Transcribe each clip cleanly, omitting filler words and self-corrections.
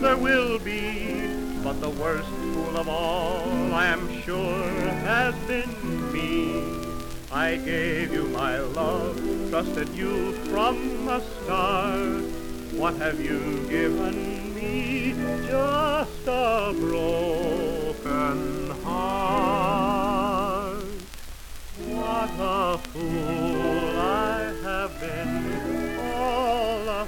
there will be, but the worst fool of all, I am sure, has been me. I gave you my love, trusted you from the start. What have you given me? Just a broken heart. What a fool I have been all the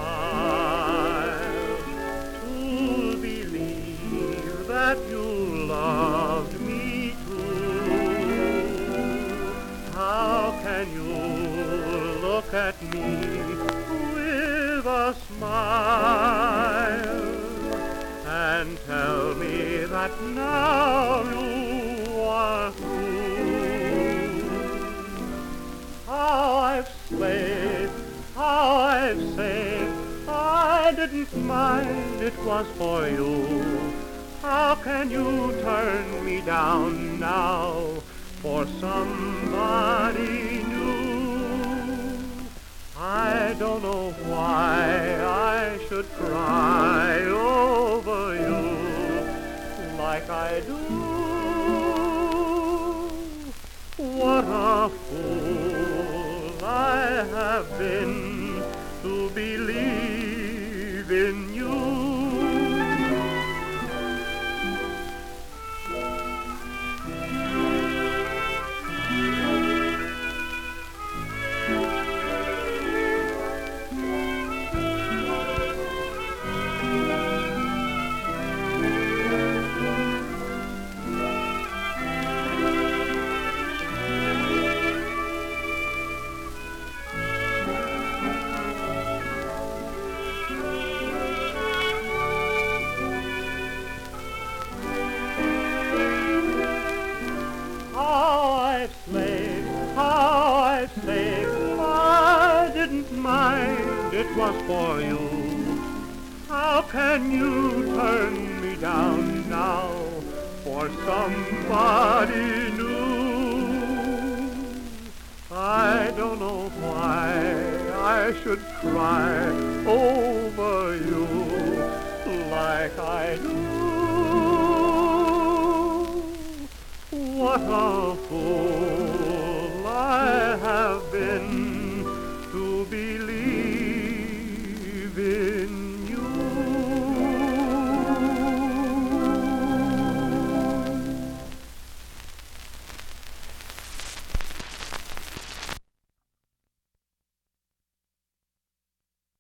while to believe that you loved me too. How can you look at me with a smile and tell me that now you are through? How I've slaved, how I've saved, I didn't mind, it was for you. How can you turn me down now for somebody new? I don't know why I should cry over you like I do. What a fool I have been to believe in you. How I've saved, I didn't mind, it was for you. How can you turn me down now for somebody new? I don't know why I should cry over you like I do. What a fool